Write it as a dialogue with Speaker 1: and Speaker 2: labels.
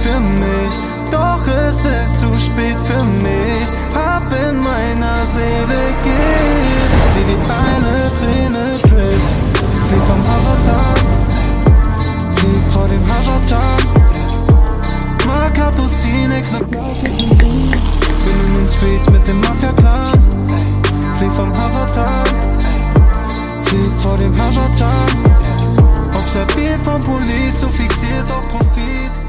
Speaker 1: für mich, doch es ist zu spät für mich. Hab in meiner Seele geht, sieh wie eine Träne trifft. Flieg vom Hasatan, flieg vor dem Hasatan. Marcato Cinex, ne bin in den Streets mit dem Mafia-Clan. Flieg vom Hasatan, flieg vor dem Hasatan. Observiert von Police, so fixiert auf Profit.